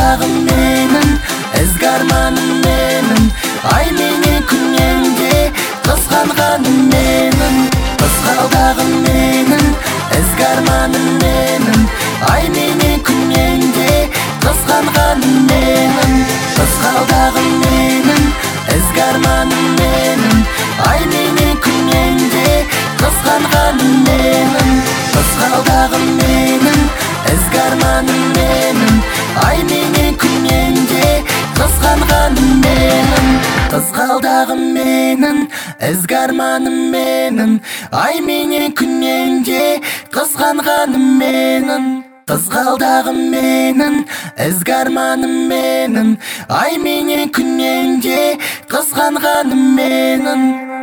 Қызғалдағым менің, ізгі арманым менің, ай менен күнненде қызғанғаным менің. Қызғалдағым менің, ізгі арманым менің, ай менен күнненде қызғанғаным менің. Қызғалдағым менің, ізгі арманым менің, ай менен күнненде қызғанғаным менің. Қызғалдағым менің, ізгі арманым менің, ай менен күнненде қызғанғаным менің. Қызғалдағым менің, ізгі арманым менің, ай менен күнненде қызғанғаным менің. Қызғалдағым менің, ізгі арманым менің, ай менен күнненде қызғанғаным менің.